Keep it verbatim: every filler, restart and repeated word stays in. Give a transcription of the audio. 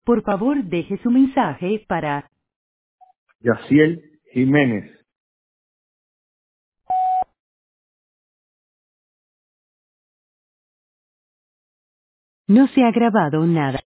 Por favor, deje su mensaje para Yaciel Jiménez. no se ha grabado nada.